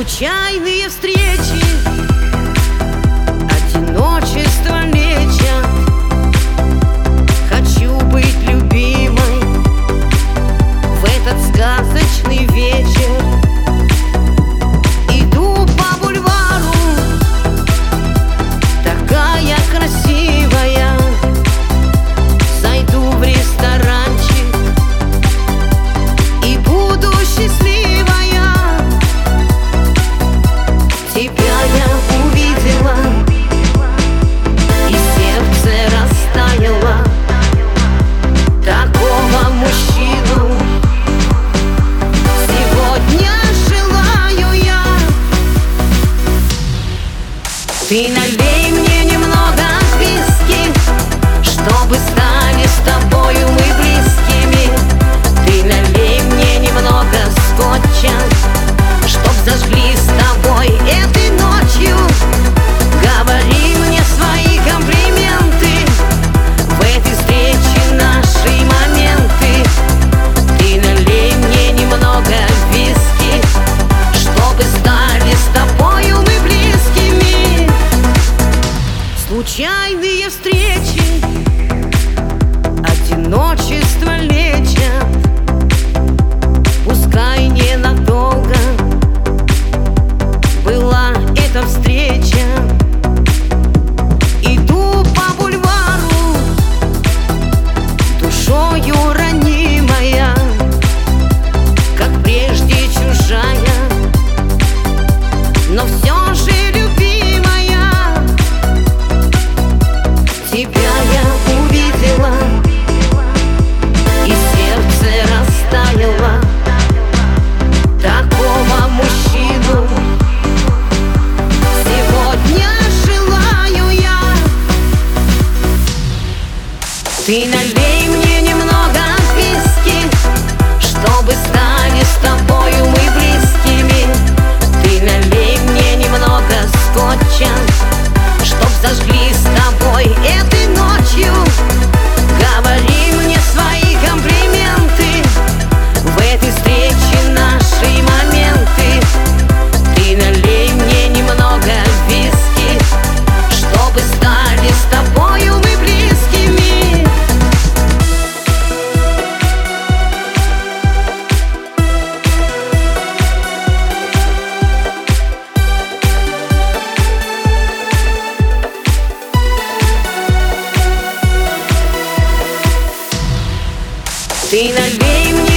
Случайные встречи, одиночество лечат. Хочу быть любимой в этот сказочный вечер. Иду по бульвару, такая красивая. Зайду в ресторанчик и буду счастливая. Тебя я увидела, и сердце растаяло. Такого мужчину сегодня желаю я. Ты налей мне немного виски, чтобы стали с тобою мы близкими. Ты налей мне немного скотча, чтоб зажгли с тобой этой ночью. Говори мне свои комплименты в этой встрече, наши моменты. Ты налей мне немного виски, чтобы стали с тобою мы близкими. Случайные встречи, одиночество лечат. Пускай ненадолго была эта встреча. Иду по бульвару, душою ранимая, как прежде чужая, но все же любимая. Тебя я увидела, и сердце растаяло. Такого мужчину сегодня желаю я. Ты налей мне немного виски, чтобы стали с тобою мы близкими. Ты налей мне немного скотча, чтоб зажгли с тобой этой ночью. Говори мне свои комплименты в этой встрече, наши моменты. Ты налей мне немного виски, чтобы стали с тобою мы близкими. Ты налей мне